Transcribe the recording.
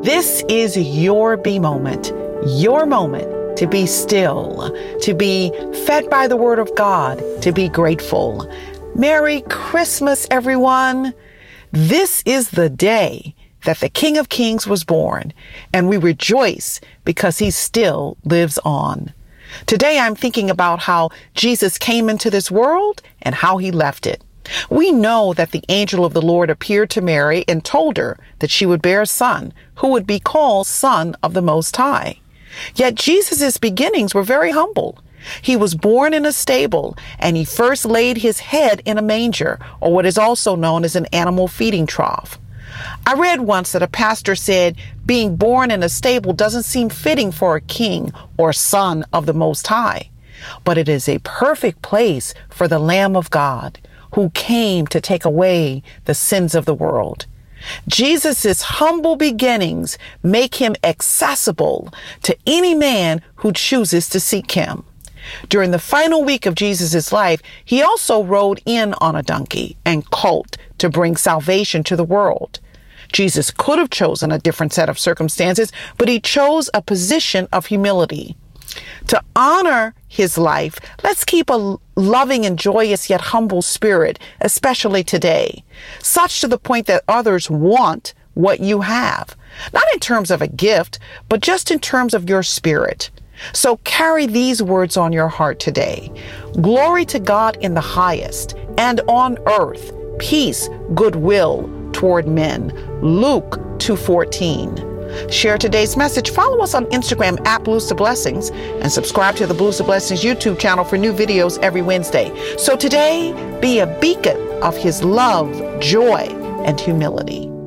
This is your be moment, your moment to be still, to be fed by the word of God, to be grateful. Merry Christmas, everyone. This is the day that the King of Kings was born, and we rejoice because he still lives on. Today, I'm thinking about how Jesus came into this world and how he left it. We know that the angel of the Lord appeared to Mary and told her that she would bear a son who would be called Son of the Most High. Yet Jesus' beginnings were very humble. He was born in a stable, and he first laid his head in a manger, or what is also known as an animal feeding trough. I read once that a pastor said being born in a stable doesn't seem fitting for a king or son of the Most High, but it is a perfect place for the Lamb of God, who came to take away the sins of the world. Jesus' humble beginnings make him accessible to any man who chooses to seek him. During the final week of Jesus' life, he also rode in on a donkey and colt to bring salvation to the world. Jesus could have chosen a different set of circumstances, but he chose a position of humility. To honor his life, let's keep a loving and joyous yet humble spirit, especially today, such to the point that others want what you have, not in terms of a gift, but just in terms of your spirit. So carry these words on your heart today. Glory to God in the highest, and on earth, peace, goodwill toward men. Luke 2:14. Share today's message. Follow us on Instagram at Blues to Blessings and subscribe to the Blues to Blessings YouTube channel for new videos every Wednesday. So today, be a beacon of his love, joy, and humility.